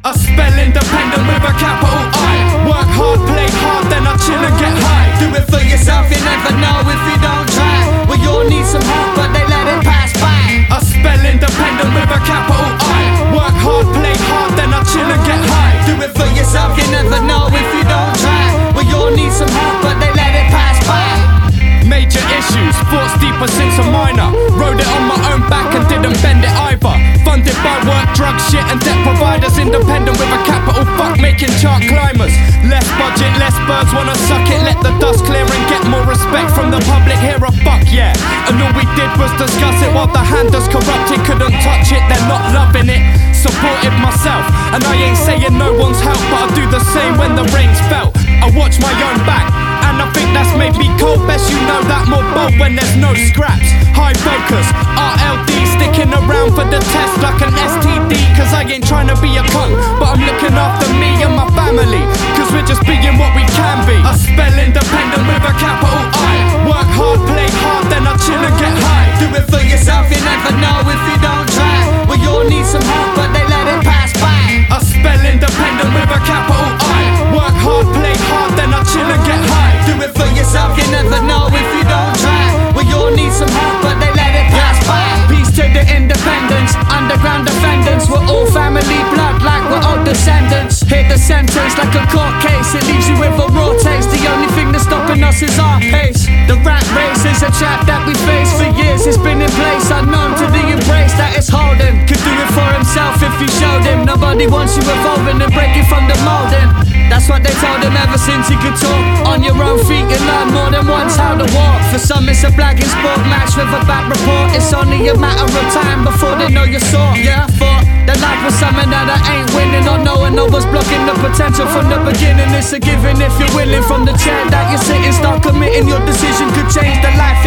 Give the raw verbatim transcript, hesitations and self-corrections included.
I spell independent with a capital I. Work hard, play hard, then I chill and get high. Do it for yourself, you never know if you don't try. We all need some help, but they let it pass by. I spell independent with a capital I. Work hard, play hard, then I chill and get high. Do it for yourself, you never know if you don't try. We all need some help, but they let it pass by. Major issues, thoughts deeper since a minor. Rode it on my own back and didn't bend it either. Funded by work, drugs, shit and debt providers. Independent with a capital fuck, making chart climbers. Less budget, less birds wanna suck it. Let the dust clear and get more respect from the public. Here a fuck yeah. And all we did was discuss it while the hand that's corrupted couldn't touch it. They're not loving it. Supported myself, and I ain't saying no one's help, but I do the same when the rain's felt. I watch my own back, and I think that's made me cold. Best you know that more bold when there's no scraps. High focus, R L D, sticking around for the test like an S T D. Cause I ain't trying to be a cunt, but I'm looking after me and my family. Cause we're just being what we can be. I spell independent with a capital I. Work hard, play hard, then I chill and get high. Do it for yourself, you never know if you don't try. We all need some help, but they let it pass by. I spell independent with a capital I. Work hard, play hard, then I chill and get high. Do it for yourself, you never know if you don't try. We all need some help, but they let it pass by. Peace to the independents, underground defendants. We're all family blood, like we're all descendants. Hit the sentence like a court case, it leaves you with a raw taste. The only thing that's stopping us is our pace. The rat race is a trap that we face for years. It's been in place, unknown to the embrace that it's holding. Could do it for himself if you showed him. Nobody wants you evolving and breaking from the molding. That's what they told him ever since he could talk. On your own feet you learn more than once how to walk. For some it's a blagging sport match with a bad report. It's only a matter of time before they know your sort. Yeah, I thought that life was something that I ain't winning, or knowing I was blocking the potential from the beginning. It's a given if you're willing. From the chair that you're sitting, start committing. Your decision could change the life